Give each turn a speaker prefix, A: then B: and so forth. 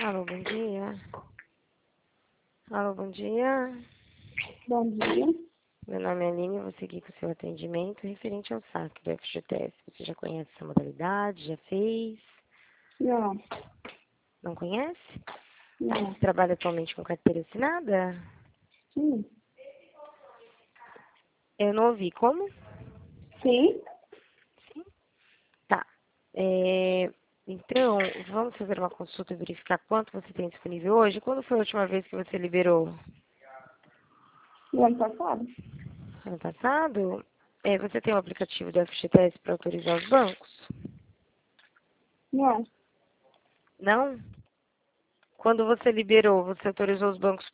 A: Alô, bom dia. Alô, bom dia.
B: Bom dia.
A: Meu nome é Aline, eu vou seguir com o seu atendimento referente ao saque do FGTS. Você já conhece essa modalidade? Já fez?
B: Não,
A: Não conhece?
B: não.
A: Você trabalha atualmente com carteira assinada?
B: Sim.
A: Eu não ouvi. Como?
B: Sim?
A: Tá. Então, vamos fazer uma consulta e verificar quanto você tem disponível hoje. Quando foi a última vez que você liberou?
B: No ano passado?
A: Ano passado? Você tem o aplicativo do FGTS para autorizar os bancos?
B: Não.
A: Não? Quando você liberou, você autorizou os bancos